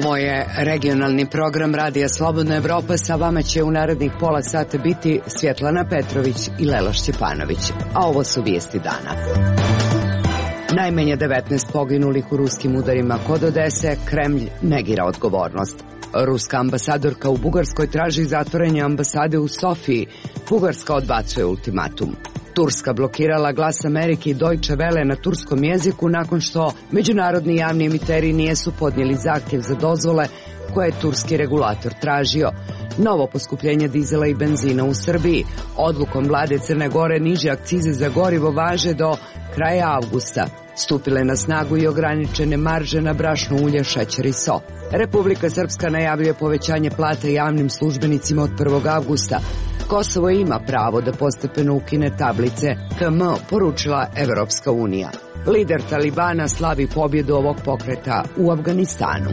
Ovo je regionalni program Radija Slobodna Evropa. Sa vama će u narednih pola sata biti Svjetlana Petrović i Lela Šćepanović. A ovo su vijesti dana. Najmanje 19 poginulih u ruskim udarima kod Odese, Kremlj negira odgovornost. Ruska ambasadorka u Bugarskoj traži zatvaranje ambasade u Sofiji. Bugarska odbacuje ultimatum. Turska blokirala Glas Amerike i Deutsche Welle na turskom jeziku nakon što međunarodni javni emiteri nisu podnijeli zahtjev za dozvole koje je turski regulator tražio. Novo poskupljenje dizela i benzina u Srbiji. Odlukom vlade Crne Gore niže akcize za gorivo važe do kraja avgusta. Stupile na snagu i ograničene marže na brašno, ulje, šećer i so. Republika Srpska najavljuje povećanje plata javnim službenicima od 1. avgusta. Kosovo ima pravo da postepeno ukine tablice KM, poručila Evropska unija. Lider Talibana slavi pobjedu ovog pokreta u Afganistanu.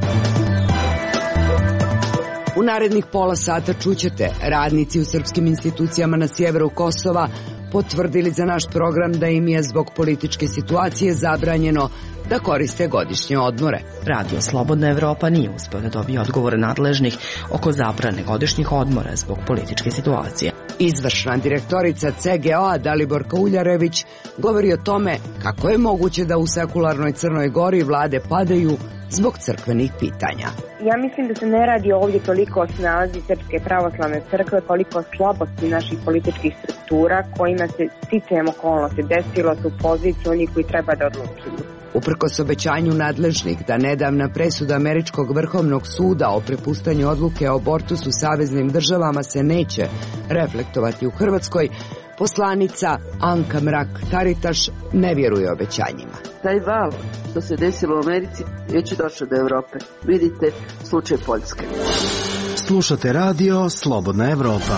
U narednih pola sata čućete: radnici u srpskim institucijama na sjeveru Kosova potvrdili za naš program da im je zbog političke situacije zabranjeno da koriste godišnje odmore. Radio Slobodna Evropa nije uspeo da dobije odgovore nadležnih oko zabrane godišnjih odmora zbog političke situacije. Izvršna direktorica CGO-a Daliborka Uljarević govori o tome kako je moguće da u sekularnoj Crnoj Gori vlade padaju zbog crkvenih pitanja. Ja mislim da se ne radi ovdje toliko o snazi Srpske pravoslavne crkve, koliko o slabosti naših političkih struktura kojima se sticajem okolnosti desilo su poziciju onih koji treba da odlučuju. Uprkos obećanju nadležnih da nedavna presuda Američkog vrhovnog suda o prepuštanju odluke o abortusu saveznim državama se neće reflektovati u Hrvatskoj, poslanica Anka Mrak-Taritaš ne vjeruje obećanjima. Taj val što se desilo u Americi već je došao do Evrope. Vidite slučaj Poljske. Slušate radio Slobodna Evropa.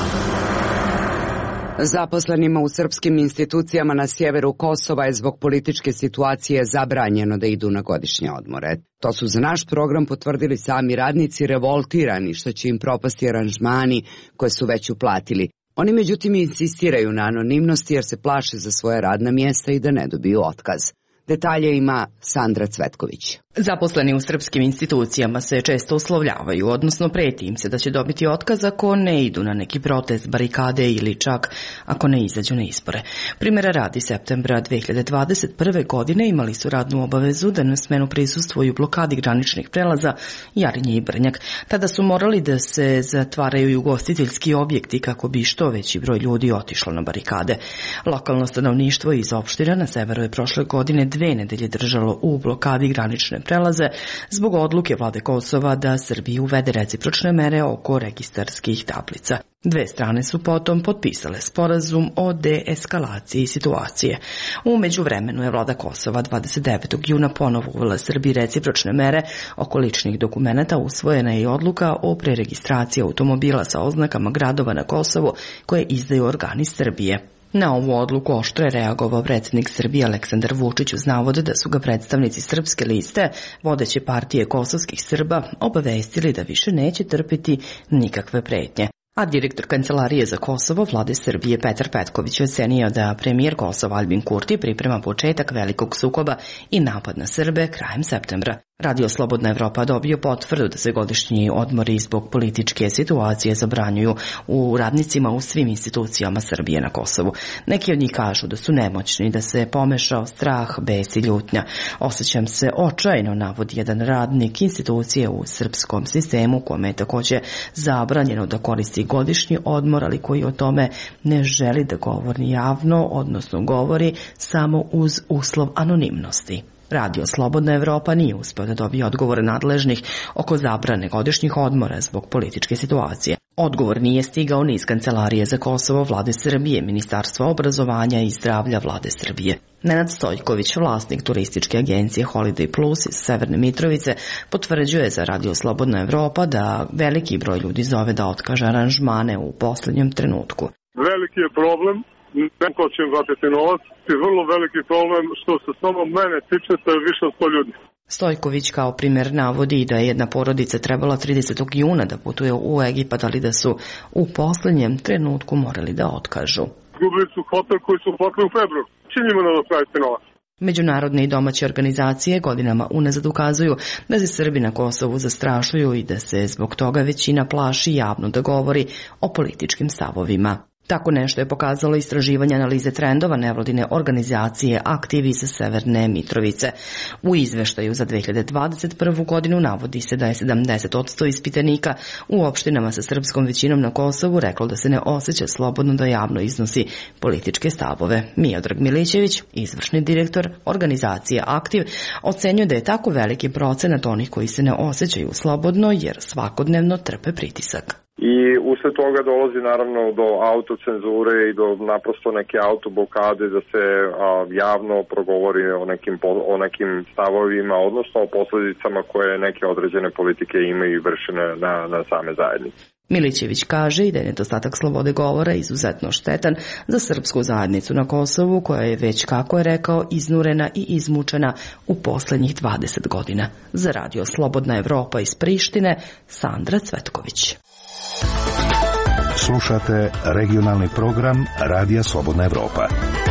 Zaposlenima u srpskim institucijama na sjeveru Kosova je zbog političke situacije zabranjeno da idu na godišnje odmore. To su za naš program potvrdili sami radnici, revoltirani što će im propasti aranžmani koje su već uplatili. Oni međutim insistiraju na anonimnosti jer se plaše za svoje radna mjesta i da ne dobiju otkaz. Detalje ima Sandra Cvetković. Zaposleni u srpskim institucijama se često uslovljavaju, odnosno preti im se da će dobiti otkaz ako ne idu na neki protest, barikade ili čak ako ne izađu na izbore. Primjera radi, septembra 2021. godine imali su radnu obavezu da na smenu prisustvuju blokadi graničnih prelaza Jarinje i Brnjak. Tada su morali da se zatvaraju i ugostiteljski objekti kako bi što veći broj ljudi otišlo na barikade. Lokalno stanovništvo iz opština na severu je prošle godine 2 nedelje držalo u blokadi granične prelaze zbog odluke vlade Kosova da Srbiji uvede recipročne mere oko registarskih tablica. Dve strane su potom potpisale sporazum o deeskalaciji situacije. U međuvremenu je vlada Kosova 29. juna ponovo uvela Srbiji recipročne mere oko ličnih dokumenata, usvojena je i odluka o preregistraciji automobila sa oznakama gradova na Kosovu koje izdaju organi Srbije. Na ovu odluku oštro je reagovao predsjednik Srbije Aleksandar Vučić uz navode da su ga predstavnici Srpske liste, vodeće partije kosovskih Srba, obavestili da više neće trpiti nikakve pretnje. A direktor Kancelarije za Kosovo vlade Srbije Petar Petković ocenio da premijer Kosova Albin Kurti priprema početak velikog sukoba i napad na Srbe krajem septembra. Radio Slobodna Evropa dobio potvrdu da se godišnji odmori zbog političke situacije zabranjuju u radnicima u svim institucijama Srbije na Kosovu. Neki od njih kažu da su nemoćni, da se pomešao strah, bes i ljutnja. Osjećam se očajno, navodi jedan radnik institucije u srpskom sistemu, kome je također zabranjeno da koristi godišnji odmor, ali koji o tome ne želi da govori javno, odnosno govori samo uz uslov anonimnosti. Radio Slobodna Evropa nije uspeo da dobije odgovore nadležnih oko zabrane godišnjih odmora zbog političke situacije. Odgovor nije stigao ni iz Kancelarije za Kosovo vlade Srbije, Ministarstva obrazovanja i zdravlja vlade Srbije. Nenad Stojković, vlasnik turističke agencije Holiday Plus iz Severne Mitrovice, potvrđuje za Radio Slobodna Evropa da veliki broj ljudi zove da otkaže aranžmane u posljednjem trenutku. Veliki je problem. Neko će im vratiti novac i vrlo veliki problem što se samo mene tiče, to je više od 100 ljudi. Stojković kao primjer navodi da je jedna porodica trebala 30. juna da putuje u Egipat, ali da su u posljednjem trenutku morali da otkažu. Izgubili su hotel koji su platili u februaru. Će njima nadoknaditi novac? Međunarodne i domaće organizacije godinama unazad ukazuju da se Srbi na Kosovu zastrašuju i da se zbog toga većina plaši javno da govori o političkim stavovima. Tako nešto je pokazalo istraživanje analize trendova nevladine organizacije Aktiv iz Severne Mitrovice. U izveštaju za 2021. godinu navodi se da je 70% ispitanika u opštinama sa srpskom većinom na Kosovu reklo da se ne osjeća slobodno da javno iznosi političke stavove. Miodrag Milićević, izvršni direktor organizacije Aktiv, ocenjuje da je tako veliki procenat onih koji se ne osjećaju slobodno jer svakodnevno trpe pritisak. I usled toga dolazi naravno do autocenzure i do naprosto neke autoblokade da se javno progovori o nekim stavovima, odnosno o posljedicama koje neke određene politike imaju i vršene na same zajednice. Milićević kaže i da je nedostatak slobode govora izuzetno štetan za srpsku zajednicu na Kosovu, koja je već, kako je rekao, iznurena i izmučena u poslednjih 20 godina. Za radio Slobodna Evropa iz Prištine, Sandra Cvetković. Slušate regionalni program Radija Slobodna Evropa.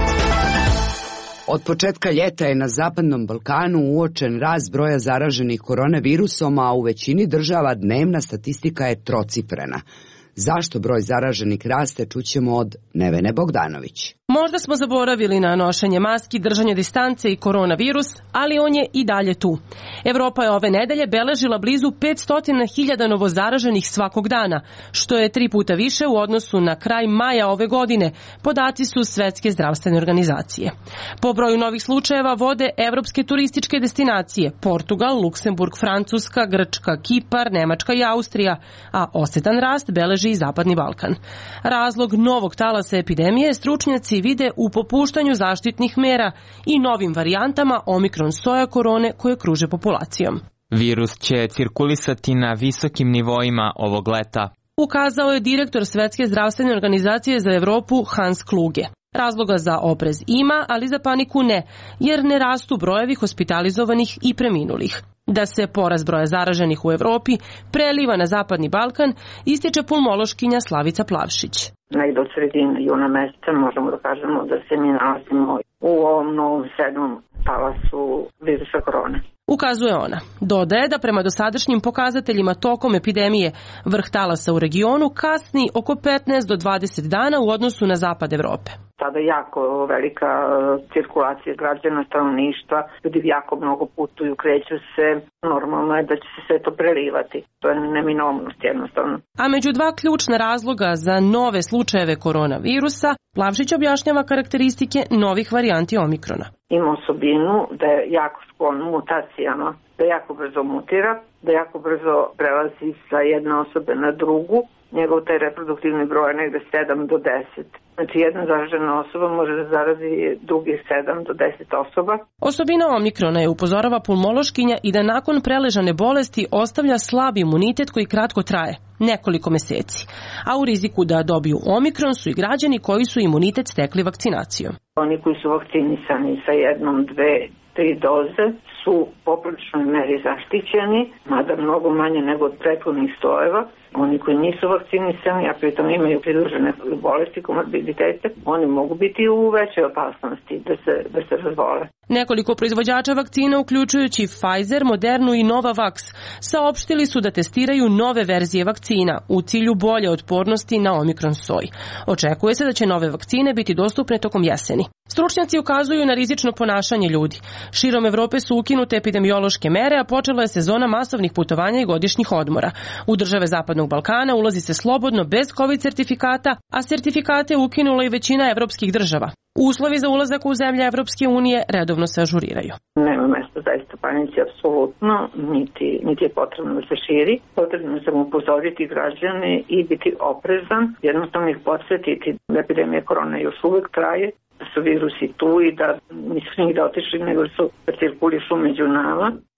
Od početka ljeta je na Zapadnom Balkanu uočen rast broja zaraženih koronavirusom, a u većini država dnevna statistika je trocifrena. Zašto broj zaraženih raste, čućemo od Nevene Bogdanović. Možda smo zaboravili na nošenje maski, držanje distance i koronavirus, ali on je i dalje tu. Evropa je ove nedelje beležila blizu 500.000 novozaraženih svakog dana, što je 3 puta više u odnosu na kraj maja ove godine, podaci su Svetske zdravstvene organizacije. Po broju novih slučajeva vode evropske turističke destinacije Portugal, Luksemburg, Francuska, Grčka, Kipar, Nemačka i Austrija, a osetan rast beleži i Zapadni Balkan. Razlog novog talasa epidemije stručnjaci vide u popuštanju zaštitnih mera i novim varijantama omikron soja korone koje kruže populacijom. Virus će cirkulisati na visokim nivoima ovog leta, ukazao je direktor Svetske zdravstvene organizacije za Evropu Hans Kluge. Razloga za oprez ima, ali za paniku ne, jer ne rastu brojevi hospitalizovanih i preminulih. Da se porast broja zaraženih u Evropi preliva na Zapadni Balkan, ističe pulmološkinja Slavica Plavšić. Negde od sredine juna meseca možemo da kažemo da se mi nalazimo u ovom novom 7. talasu virusa korone. Ukazuje ona. Dodaje da prema dosadašnjim pokazateljima tokom epidemije vrh talasa u regionu kasni oko 15 do 20 dana u odnosu na zapad Evrope. Sada jako velika cirkulacija građana, stanovništva, ljudi jako mnogo putuju, kreću se, normalno je da će se sve to prelivati. To je neminovnost jednostavno. A među 2 ključna razloga za nove slučajeve koronavirusa, Plavšić objašnjava karakteristike novih varijanti omikrona. Ima osobinu da je jako sklon mutacijama, da jako brzo mutira, da jako brzo prelazi sa jedne osobe na drugu. Njegov taj reproduktivni broj je negde 7 do 10. Znači jedna zaražena osoba može da zarazi drugih 7 do 10 osoba. Osobina omikrona je, upozorava pulmološkinja, i da nakon preležane bolesti ostavlja slab imunitet koji kratko traje, nekoliko meseci. A u riziku da dobiju omikron su i građani koji su imunitet stekli vakcinacijom. Oni koji su vakcinisani sa 1, 2, 3 doze su u popriličnoj meri zaštićeni, mada mnogo manje nego od prethodnih stojeva. Oni koji nisu vakcinisani, a pritom imaju pridružene bolesti, komorbiditete, oni mogu biti u većoj opasnosti da se razbole. Nekoliko proizvođača vakcina, uključujući Pfizer, Modernu i Novavax, saopštili su da testiraju nove verzije vakcina u cilju bolje otpornosti na omikron soj. Očekuje se da će nove vakcine biti dostupne tokom jeseni. Stručnjaci ukazuju na rizično ponašanje ljudi. Širom Evrope su ukinute epidemiološke mere, a počela je sezona masovnih putovanja i godišnjih odmora. U države Zapadnog Balkana ulazi se slobodno bez COVID sertifikata, a sertifikate je ukinula i većina evropskih država. Uslovi za ulazak u zemlje Evropske unije redovno se ažuriraju. Nema mesta zaista panici apsolutno, niti je potrebno da se širi. Potrebno je samo upozoriti građane i biti oprezan, jednostavno ih podsjetiti da epidemija korona još uvek traje, da su virusi tu i da nisu njih da otišli, nego su cirkulišu među nama.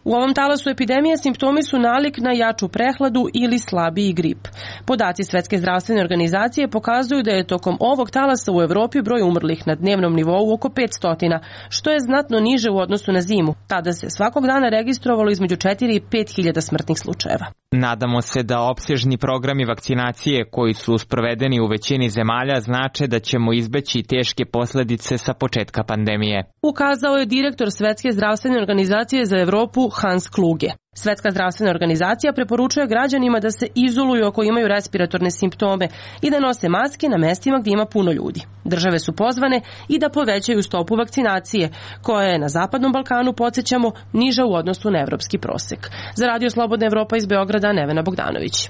U ovom talasu epidemije simptomi su nalik na jaču prehladu ili slabiji grip. Podaci Svetske zdravstvene organizacije pokazuju da je tokom ovog talasa u Evropi broj umrlih na dnevnom nivou oko 500, što je znatno niže u odnosu na zimu. Tada se svakog dana registrovalo između 4 i 5 hiljada smrtnih slučajeva. Nadamo se da opsežni programi vakcinacije koji su sprovedeni u većini zemalja znače da ćemo izbeći teške posledice sa početka pandemije. Ukazao je direktor Svetske zdravstvene organizacije za Evropu Hans Kluge. Svetska zdravstvena organizacija preporučuje građanima da se izoluju ako imaju respiratorne simptome i da nose maske na mestima gdje ima puno ljudi. Države su pozvane i da povećaju stopu vakcinacije, koja je na Zapadnom Balkanu, podsjećamo, niža u odnosu na evropski prosek. Za Radio Slobodna Evropa iz Beograda, Nevena Bogdanović.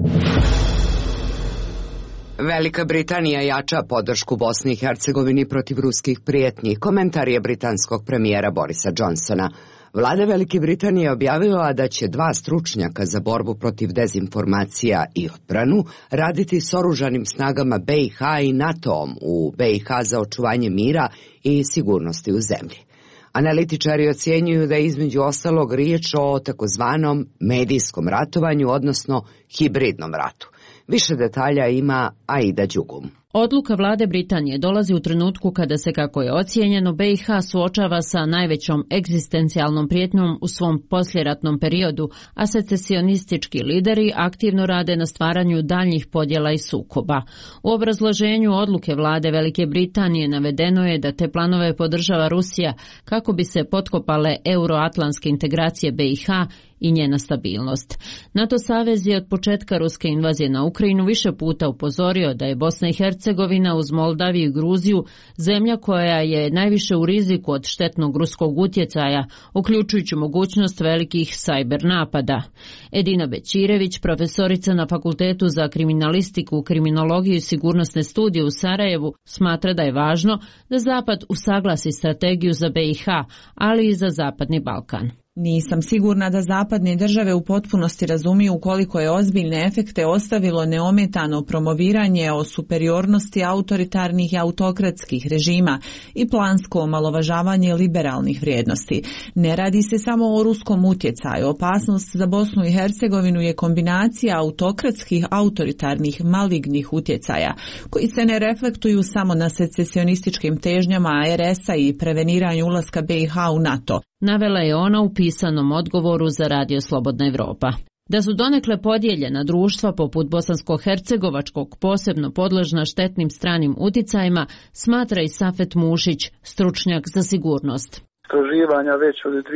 Velika Britanija jača podršku Bosni i Hercegovini protiv ruskih prijetnji. Komentar je britanskog premijera Borisa Johnsona. Vlada Velike Britanije objavila da će 2 stručnjaka za borbu protiv dezinformacija i odbranu raditi s oružanim snagama BiH i NATO-om u BiH za očuvanje mira i sigurnosti u zemlji. Analitičari ocjenjuju da je između ostalog riječ o takozvanom medijskom ratovanju, odnosno hibridnom ratu. Više detalja ima Aida Đugum. Odluka vlade Britanije dolazi u trenutku kada se, kako je ocijenjeno, BiH suočava sa najvećom egzistencijalnom prijetnjom u svom posljeratnom periodu, a secesionistički lideri aktivno rade na stvaranju daljnjih podjela i sukoba. U obrazloženju odluke vlade Velike Britanije navedeno je da te planove podržava Rusija kako bi se potkopale euroatlantske integracije BiH i njena stabilnost. NATO savez je od početka ruske invazije na Ukrajinu više puta upozorio da je Bosna i Hercegovina uz Moldaviju i Gruziju zemlja koja je najviše u riziku od štetnog ruskog utjecaja, uključujući mogućnost velikih sajber napada. Edina Bećirević, profesorica na Fakultetu za kriminalistiku, kriminologiju i sigurnosne studije u Sarajevu, smatra da je važno da Zapad usaglasi strategiju za BiH, ali i za Zapadni Balkan. Nisam sigurna da zapadne države u potpunosti razumiju koliko je ozbiljne efekte ostavilo neometano promoviranje o superiornosti autoritarnih i autokratskih režima i plansko omalovažavanje liberalnih vrijednosti. Ne radi se samo o ruskom utjecaju. Opasnost za Bosnu i Hercegovinu je kombinacija autokratskih, autoritarnih, malignih utjecaja, koji se ne reflektuju samo na secesionističkim težnjama RS-a i preveniranju ulaska BiH u NATO. Navela je ona u pisanom odgovoru za Radio Slobodna Evropa. Da su donekle podijeljena društva poput bosansko-hercegovačkog posebno podložna štetnim stranim uticajima, smatra i Safet Mušić, stručnjak za sigurnost. Istraživanja već od 2016.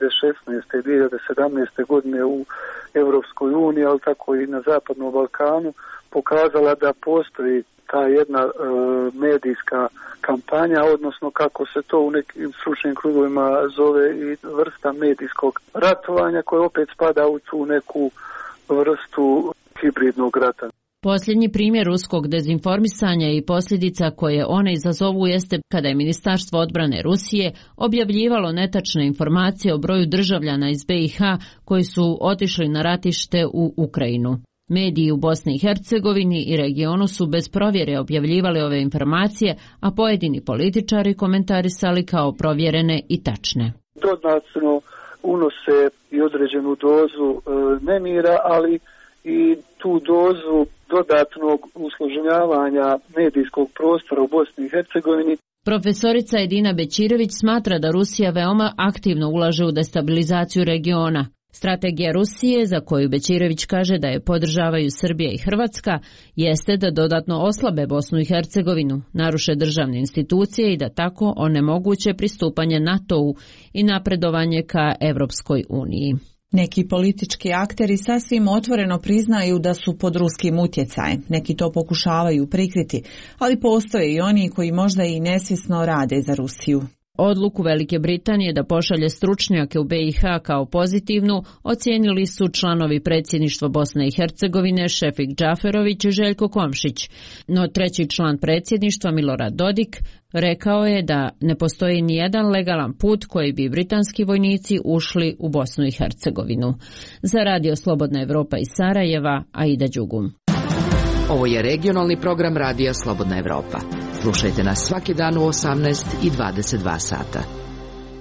i 2017. godine u Europskoj uniji, ali tako i na Zapadnom Balkanu, pokazala da postoji ta jedna medijska kampanja, odnosno kako se to u nekim stručnim krugovima zove i vrsta medijskog ratovanja, koje opet spada u tu neku vrstu hibridnog rata. Posljednji primjer ruskog dezinformisanja i posljedica koje one izazovu jeste kada je Ministarstvo odbrane Rusije objavljivalo netačne informacije o broju državljana iz BiH koji su otišli na ratište u Ukrajinu. Mediji u Bosni i Hercegovini i regionu su bez provjere objavljivali ove informacije, a pojedini političari komentarisali kao provjerene i tačne. Dodatno unose i određenu dozu nemira, ali i tu dozu dodatnog usložnjavanja medijskog prostora u Bosni i Hercegovini. Profesorica Edina Bećirević smatra da Rusija veoma aktivno ulaže u destabilizaciju regiona. Strategija Rusije, za koju Bećirević kaže da je podržavaju Srbija i Hrvatska, jeste da dodatno oslabe Bosnu i Hercegovinu, naruše državne institucije i da tako onemoguće pristupanje NATO-u i napredovanje ka Evropskoj uniji. Neki politički akteri sasvim otvoreno priznaju da su pod ruskim utjecajem. Neki to pokušavaju prikriti, ali postoje i oni koji možda i nesvjesno rade za Rusiju. Odluku Velike Britanije da pošalje stručnjake u BiH kao pozitivnu ocijenili su članovi predsjedništva Bosne i Hercegovine Šefik Džaferović i Željko Komšić. No treći član predsjedništva Milorad Dodik rekao je da ne postoji ni jedan legalan put koji bi britanski vojnici ušli u Bosnu i Hercegovinu. Za Radio Slobodna Evropa iz Sarajeva, Aida Đugum. Ovo je regionalni program Radija Slobodna Evropa. Slušajte nas svaki dan u 18 i 22 sata.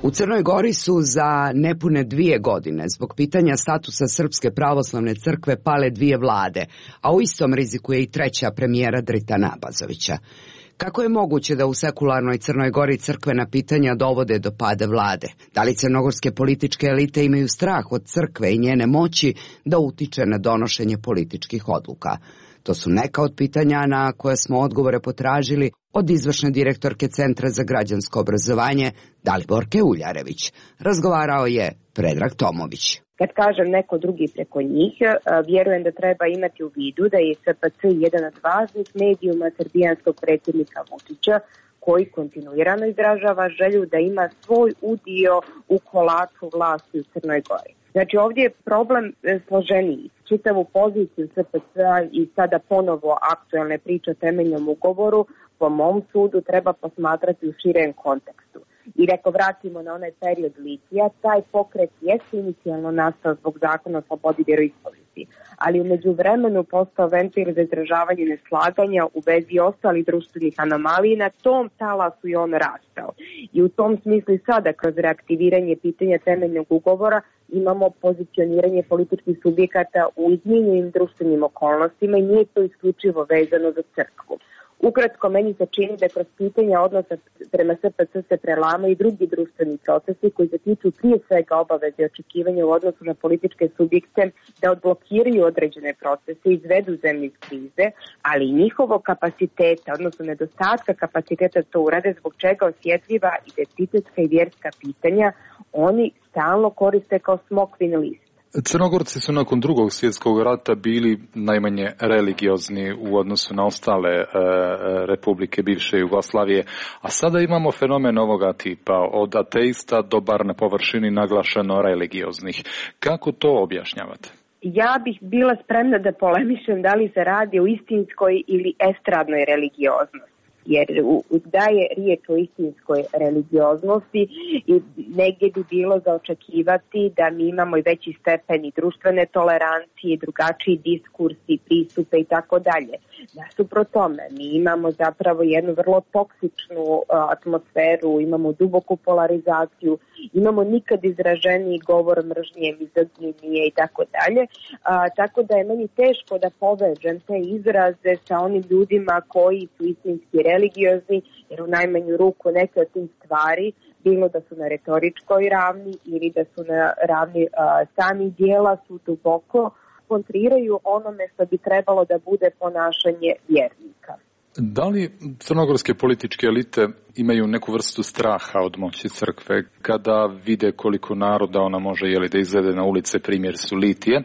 U Crnoj Gori su za nepune 2 godine zbog pitanja statusa Srpske pravoslavne crkve pale 2 vlade, a u istom riziku je i 3. premijera Dritana Abazovića. Kako je moguće da u sekularnoj Crnoj Gori crkvena pitanja dovode do pada vlade? Da li crnogorske političke elite imaju strah od crkve i njene moći da utiče na donošenje političkih odluka? To su neka od pitanja na koje smo odgovore potražili od izvršne direktorke Centra za građansko obrazovanje Daliborke Uljarević. Razgovarao je Predrag Tomović. Kad kažem neko drugi preko njih, vjerujem da treba imati u vidu da je SPC jedan od važnih medijuma srbijanskog predsjednika Vučića, koji kontinuirano izražava želju da ima svoj udio u kolaču vlasti u Crnoj Gori. Znači ovdje je problem složeniji. Čitavu poziciju SPC-a i sada ponovo aktualne priče o temeljnom ugovoru po mom sudu treba posmatrati u širem kontekstu. I ako vratimo na onaj period litija, taj pokret jeste inicijalno nastao zbog zakona o slobodi vjeroispovesti, ali u međuvremenu postao ventil za izražavanje neslaganja u vezi ostalih društvenih anomalija i na tom talasu i on rastao. I u tom smislu i sada kroz reaktiviranje pitanja temeljnog ugovora imamo pozicioniranje političkih subjekata u izmijenjenim društvenim okolnostima i nije to isključivo vezano za crkvu. Ukratko, meni se čini da kroz pitanja odnosa prema SPC se prelamaju i drugi društveni procesi koji se tiču prije svega obaveze i očekivanja u odnosu na političke subjekte da odblokiraju određene procese, izvedu zemlju iz krize, ali i njihovog kapaciteta, odnosno nedostatka kapaciteta to urade, zbog čega osjetljiva identitetska i vjerska pitanja oni stalno koriste kao smokvin list. Crnogorci su nakon Drugog svjetskog rata bili najmanje religiozni u odnosu na ostale republike bivše Jugoslavije, a sada imamo fenomen ovoga tipa, od ateista do bar na površini naglašeno religioznih. Kako to objašnjavate? Ja bih bila spremna da polemišem da li se radi o istinskoj ili estradnoj religioznosti. Jer da je riječ o istinskoj religioznosti i negdje bi bilo za očekivati da mi imamo i veći stepen i društvene tolerancije, drugačiji diskursi, pristupe i tako dalje. Nasuprot tome, mi imamo zapravo jednu vrlo toksičnu atmosferu, imamo duboku polarizaciju, imamo nikad izraženiji govor mržnje, mizogynije i tako dalje. Tako da je meni teško da povežem te izraze sa onim ljudima koji su istinski religiozni, jer u najmanju ruku neke od tih stvari, bilo da su na retoričkoj ravni ili da su na ravni samih dijela, su duboko kontriraju onome što bi trebalo da bude ponašanje vjernika. Da li crnogorske političke elite imaju neku vrstu straha od moći crkve kada vide koliko naroda ona može da izvede na ulice, primjer su litije?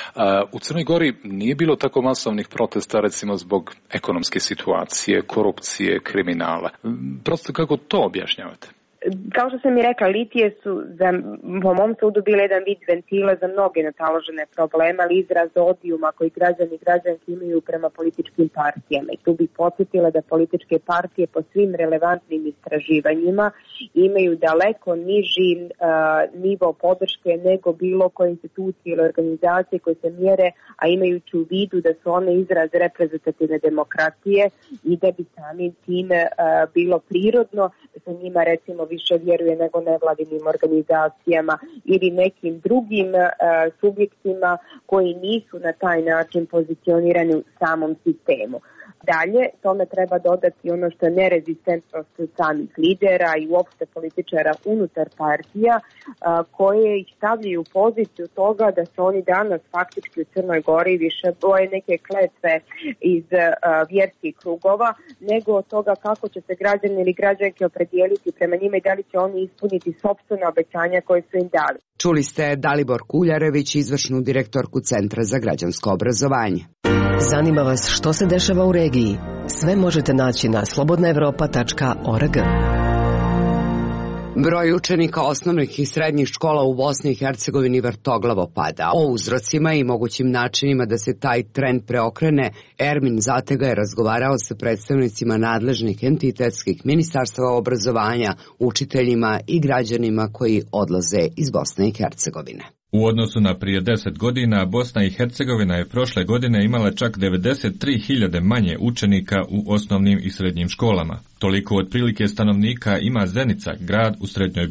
U Crnoj Gori nije bilo tako masovnih protesta recimo zbog ekonomske situacije, korupcije, kriminala. Prosto kako to objašnjavate? Kao što sam i rekla, litije su po mom sudu bile jedan vid ventila za mnoge nataložene probleme, ali izraz odijuma koji građani i građanke imaju prema političkim partijama. I tu bih podsjetila da političke partije po svim relevantnim istraživanjima imaju daleko niži nivo podrške nego bilo koje institucije ili organizacije koje se mjere, a imajući u vidu da su one izraz reprezentativne demokratije i da bi samim time bilo prirodno da se njima recimo više vjeruje nego nevladinim organizacijama ili nekim drugim subjektima koji nisu na taj način pozicionirani u samom sistemu. Dalje, tome treba dodati ono što je nerezistentnost samih lidera i uopšte političara unutar partija koje ih stavljaju u poziciju toga da se oni danas faktički u Crnoj Gori više boje neke kletve iz vjerskih krugova nego od toga kako će se građani ili građanke opredijeliti prema njima i da li će oni ispuniti sopstvena obećanja koje su im dali. Čuli ste Daliborku Uljarević, izvršnu direktorku Centra za građansko obrazovanje. Zanima vas što se dešava u regiji? Sve možete naći na slobodnaevropa.org. Broj učenika osnovnih i srednjih škola u Bosni i Hercegovini vrtoglavo pada. O uzrocima i mogućim načinima da se taj trend preokrene, Ermin Zatega je razgovarao sa predstavnicima nadležnih entitetskih ministarstva obrazovanja, učiteljima i građanima koji odlaze iz Bosne i Hercegovine. U odnosu na prije 10 godina, Bosna i Hercegovina je prošle godine imala čak 93.000 manje učenika u osnovnim i srednjim školama. Toliko otprilike stanovnika ima Zenica, grad u srednjoj Bosni.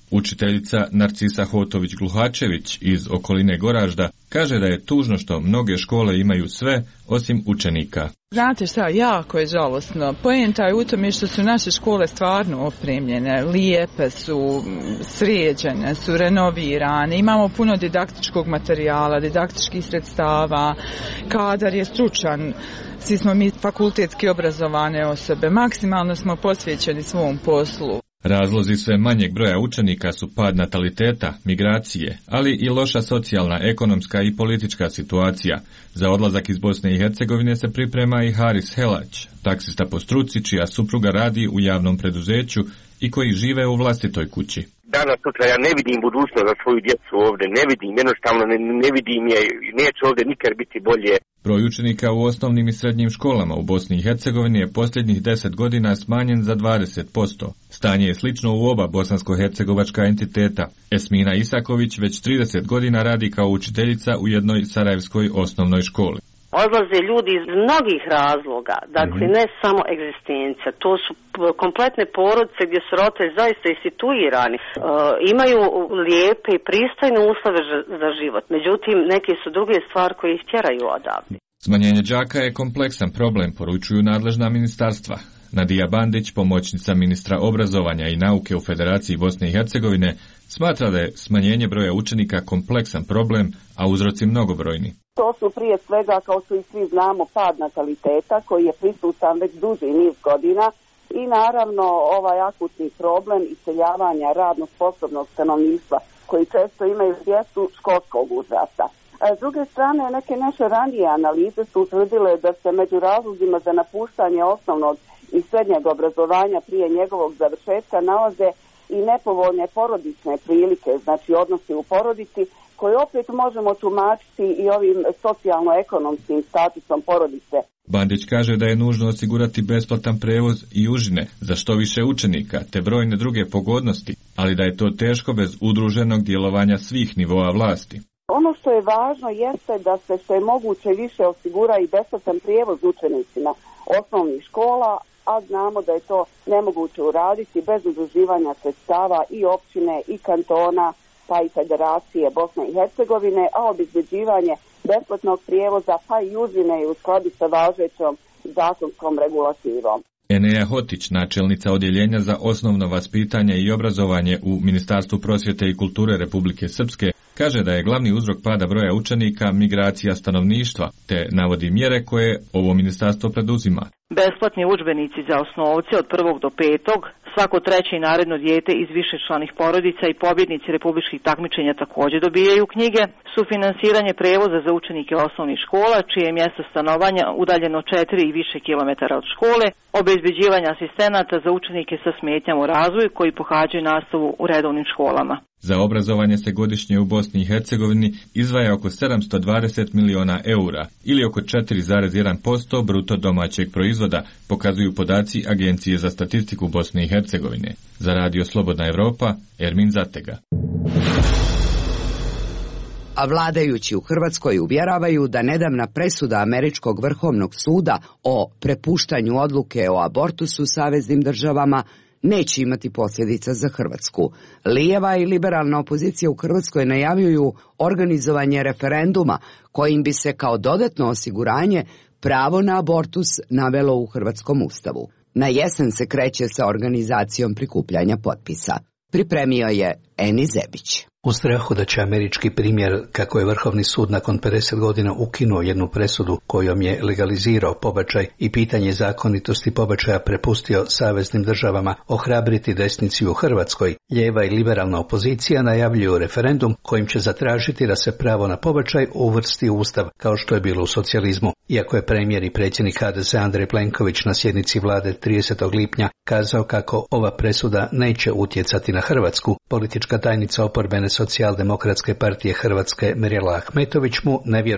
Učiteljica Narcisa Hotović-Gluhačević iz okoline Goražda kaže da je tužno što mnoge škole imaju sve osim učenika. Znate šta, jako je žalosno. Poenta je u tome što su naše škole stvarno opremljene, lijepe su, sređene su, renovirane, imamo puno didaktičkog materijala, didaktičkih sredstava, kadar je stručan, svi smo mi fakultetski obrazovane osobe, maksimalno smo posvećeni svom poslu. Razlozi sve manjeg broja učenika su pad nataliteta, migracije, ali i loša socijalna, ekonomska i politička situacija. Za odlazak iz Bosne i Hercegovine se priprema i Haris Helać, taksista po struci čija supruga radi u javnom preduzeću i koji žive u vlastitoj kući. Danas sutra ja ne vidim budućnost za svoju djecu ovdje, ne vidim, jednostavno ne vidim je, neće ovdje nikad biti bolje. Broj učenika u osnovnim i srednjim školama u Bosni i Hercegovini je posljednjih 10 godina smanjen za 20%. Stanje je slično u oba bosansko-hercegovačka entiteta. Esmina Isaković već 30 godina radi kao učiteljica u jednoj sarajevskoj osnovnoj školi. Odlaze ljudi iz mnogih razloga, dakle ne samo egzistencija, to su kompletne porodice gdje su roditelji zaista i situirani, imaju lijepe i pristojne uslove za život, međutim neke su druge stvari koje ih tjeraju odavde. Smanjenje đaka je kompleksan problem, poručuju nadležna ministarstva. Nadija Bandić, pomoćnica ministra obrazovanja i nauke u Federaciji Bosne i Hercegovine, smatra da je smanjenje broja učenika kompleksan problem, a uzroci mnogobrojni. To su prije svega, kao što i svi znamo, pad nataliteta koji je prisutan već duži niz godina i naravno ovaj akutni problem iseljavanja radno sposobnog stanovništva koji često imaju djecu školskog uzrasta. S druge strane, neke naše ranije analize su utvrdile da se među razlozima za napuštanje osnovnog i srednjeg obrazovanja prije njegovog završetka nalaze i nepovoljne porodične prilike, znači odnosi u porodici, koje opet možemo tumačiti i ovim socijalno-ekonomskim statusom porodice. Bandić kaže da je nužno osigurati besplatan prevoz i užine za što više učenika te brojne druge pogodnosti, ali da je to teško bez udruženog djelovanja svih nivoa vlasti. Ono što je važno jeste da se što je moguće više osigura i besplatan prijevoz učenicima osnovnih škola, a znamo da je to nemoguće uraditi bez udruživanja sredstava i općine i kantona, pa i Federacije Bosne i Hercegovine, a obezbeđivanje besplatnog prijevoza pa i užine u skladu sa važećom zakonskom regulativom. Enea Hotić, načelnica odjeljenja za osnovno vaspitanje i obrazovanje u Ministarstvu prosvjete i kulture Republike Srpske, kaže da je glavni uzrok pada broja učenika migracija stanovništva, te navodi mjere koje ovo ministarstvo preduzima. Besplatni udžbenici za osnovce od 1. do 5. Svako treće i naredno dijete iz višečlanih porodica i pobjednici republičkih takmičenja također dobijaju knjige. Sufinansiranje prevoza za učenike osnovnih škola, čije je mjesto stanovanja udaljeno 4 i više kilometara od škole, obezbeđivanje asistenata za učenike sa smetnjama u razvoju koji pohađaju nastavu u redovnim školama. Za obrazovanje se godišnje u Bosni i Hercegovini izdvaja oko 720 miliona eura ili oko 4,1% bruto domaćeg proizvoda, pokazuju podaci Agencije za statistiku Bosne i Hercegovine. Za Radio Slobodna Evropa, Ermin Zatega. A vladajući u Hrvatskoj uvjeravaju da nedavna presuda Američkog vrhovnog suda o prepuštanju odluke o abortusu saveznim državama neće imati posljedica za Hrvatsku. Lijeva i liberalna opozicija u Hrvatskoj najavljuju organizovanje referenduma kojim bi se kao dodatno osiguranje pravo na abortus navelo u Hrvatskom ustavu. Na jesen se kreće sa organizacijom prikupljanja potpisa. Pripremio je Eni Zebić. U strahu da će američki primjer kako je Vrhovni sud nakon 50 godina ukinuo jednu presudu kojom je legalizirao pobačaj i pitanje zakonitosti pobačaja prepustio saveznim državama ohrabriti desnici u Hrvatskoj, lijeva i liberalna opozicija najavljuju referendum kojim će zatražiti da se pravo na pobačaj uvrsti u ustav kao što je bilo u socijalizmu. Iako je premijer i predsjednik HDZ Andrej Plenković na sjednici vlade 30. lipnja kazao kako ova presuda neće utjecati na Hrvatsku, politička tajnica oporbene Socijaldemokratske partije Hrvatske Mirela Ahmetović mu ne vjeruje.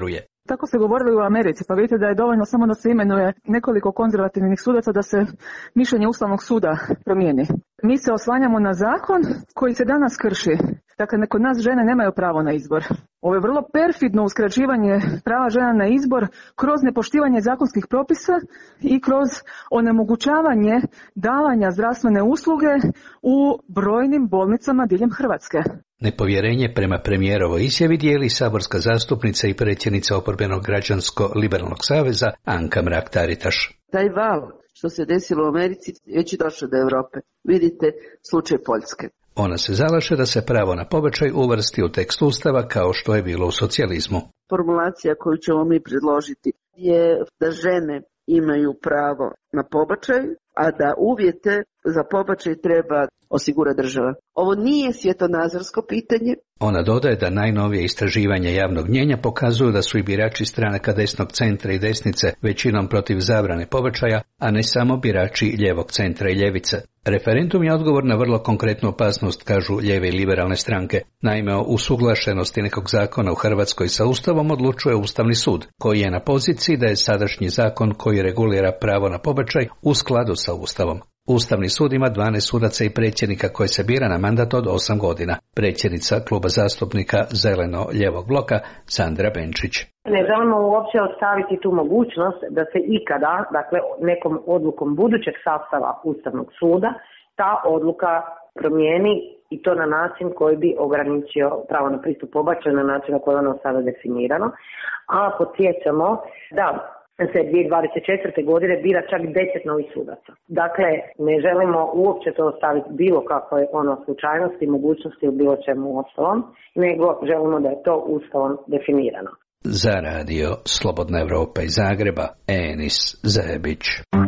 Tako se govorili u Americi, pa vidite da je dovoljno samo da se imenuje nekoliko konzervativnih sudaca da se mišljenje Ustavnog suda promijeni. Mi se oslanjamo na zakon koji se danas krši. Dakle, kod nas žene nemaju pravo na izbor. Ovo je vrlo perfidno uskraćivanje prava žena na izbor kroz nepoštivanje zakonskih propisa i kroz onemogućavanje davanja zdravstvene usluge u brojnim bolnicama diljem Hrvatske. Nepovjerenje prema premijerovoj izjavi dijeli saborska zastupnica i predsjednica oporbenog građansko-liberalnog saveza Anka Mrak-Taritaš. Taj val što se desilo u Americi već je došao do Europe. Vidite slučaj Poljske. Ona se zalaže da se pravo na pobačaj uvrsti u tekst Ustava kao što je bilo u socijalizmu. Formulacija koju ćemo mi predložiti je da žene imaju pravo na pobačaj, a da uvjete za pobačaj treba osigura država. Ovo nije svjetonazorsko pitanje. Ona dodaje da najnovije istraživanja javnog mnijenja pokazuju da su i birači stranaka desnog centra i desnice većinom protiv zabrane pobačaja, a ne samo birači ljevog centra i ljevice. Referendum je odgovor na vrlo konkretnu opasnost, kažu lijeve i liberalne stranke. Naime, o usuglašenosti nekog zakona u Hrvatskoj sa Ustavom odlučuje Ustavni sud, koji je na poziciji da je sadašnji zakon koji regulira pravo na pobačaj u skladu sa Ustavom. Ustavni sud ima 12 sudaca i predsjednika koji se bira na mandat od 8 godina. Predsjednica kluba zastupnika Zeleno-ljevog bloka Sandra Benčić. Ne želimo uopće ostaviti tu mogućnost da se ikada, dakle nekom odlukom budućeg sastava Ustavnog suda, ta odluka promijeni i to na način koji bi ograničio pravo na pristup pobačaju na način na koji je ono sada definirano. A podsjećamo da se 2024. godine bira čak 10 novih sudaca. Dakle, ne želimo uopće to ostaviti bilo kakve slučajnosti, mogućnosti u bilo čemu ostalom, nego želimo da je to Ustavom definirano. Za radio Slobodna Evropa iz Zagreba, Enis Zebić.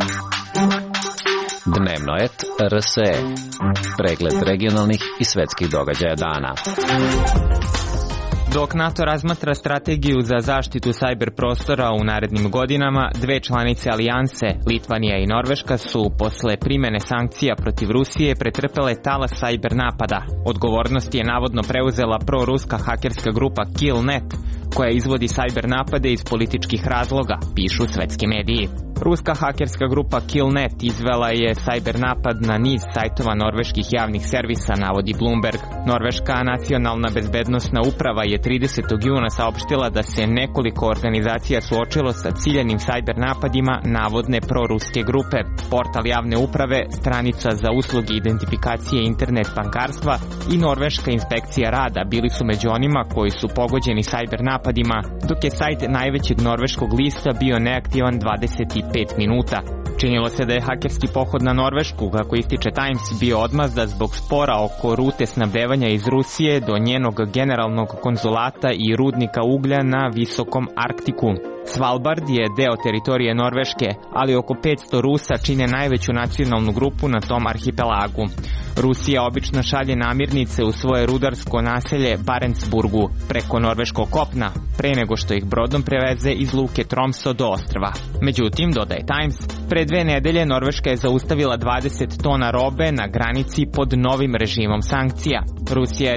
Dnevno et RSE. Pregled regionalnih i svetskih događaja dana. Dok NATO razmatra strategiju za zaštitu cyber prostora u narednim godinama, dve članice alijanse, Litvanija i Norveška, su posle primene sankcija protiv Rusije pretrpele talas cyber napada. Odgovornost je navodno preuzela proruska hakerska grupa Killnet, koja izvodi cyber napade iz političkih razloga, pišu svetski mediji. Ruska hakerska grupa Killnet izvela je cyber napad na niz sajtova norveških javnih servisa, navodi Bloomberg. Norveška nacionalna bezbednosna uprava je 30. juna saopštila da se nekoliko organizacija suočilo sa ciljanim cyber napadima navodne proruske grupe. Portal javne uprave, stranica za usluge identifikacije internet bankarstva i norveška inspekcija rada bili su među onima koji su pogođeni cyber napadima, dok je sajt najvećeg norveškog lista bio neaktivan 25 minuta. Činilo se da je hakerski pohod na Norvešku, kako ističe Times, bio odmazda zbog spora oko rute snabdevanja iz Rusije do njenog generalnog konzulata i rudnika uglja na visokom Arktiku. Svalbard je deo teritorije Norveške, ali oko 500 Rusa čine najveću nacionalnu grupu na tom arhipelagu. Rusija obično šalje namirnice u svoje rudarsko naselje Barentsburgu preko norveškog kopna, pre nego što ih brodom preveze iz luke Tromso do ostrva. Međutim, dodaje Times, pre 2 nedelje Norveška je zaustavila 20 tona robe na granici pod novim režimom sankcija. Rusija je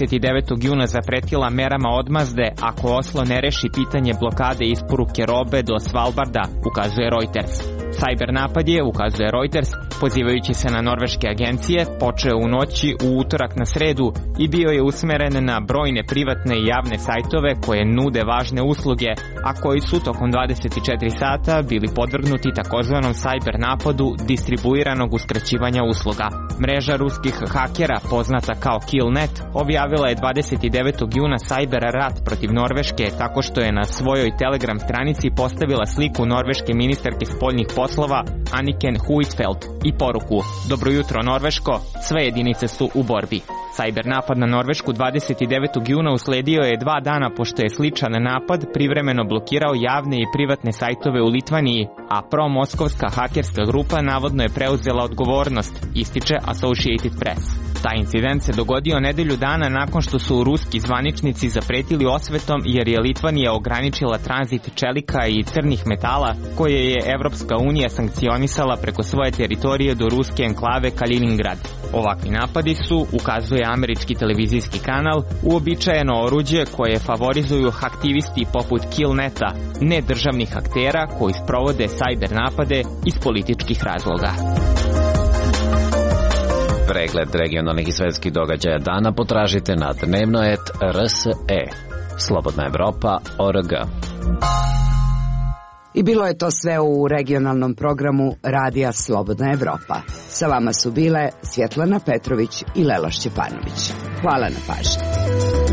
29. juna zapretila merama odmazde ako Oslo ne reši pitanje blokade isporuke robe do Svalbarda, ukazuje Reuters. Cyber napad je, ukazuje Reuters, pozivajući se na norveške agencije, počeo u noći u utorak na sredu i bio je usmeren na brojne privatne i javne sajtove koje nude važne usluge, a koji su tokom 24 sata bili podvrgnuti takozvanom cyber napadu distribuiranog uskraćivanja usluga. Mreža ruskih hakera, poznata kao Killnet, objavila je 29. juna cyber rat protiv Norveške tako što je na svojoj Telegram stranici postavila sliku norveške ministarke spoljnih poslova Anniken Huitfeldt i poruku: Dobro jutro Norveško, sve jedinice su u borbi. Cyber napad na Norvešku 29. juna usledio je 2 dana pošto je sličan napad privremeno blokirao javne i privatne sajtove u Litvaniji, a promoskovska hakerska grupa navodno je preuzela odgovornost, ističe Associated Press. Taj incident se dogodio nedelju dana nakon što su ruski zvaničnici zapretili osvetom jer je Litvanija ograničila tranzit čelika i crnih metala koje je Evropska unija sankcionisala preko svoje teritorije do ruske enklave Kaliningrad. Ovakvi napadi su, ukazuje američki televizijski kanal, uobičajeno oruđe koje favorizuju aktivisti poput Killneta, nedržavnih aktera koji sprovode sajber napade iz političkih razloga. Pregled regionalnih i svetskih događaja dana potražite na dnevnoet.rse. Slobodna Evropa.org. I bilo je to sve u regionalnom programu Radija Slobodna Evropa. Sa vama su bile Svjetlana Petrović i Lela Šćepanović. Hvala na pažnji.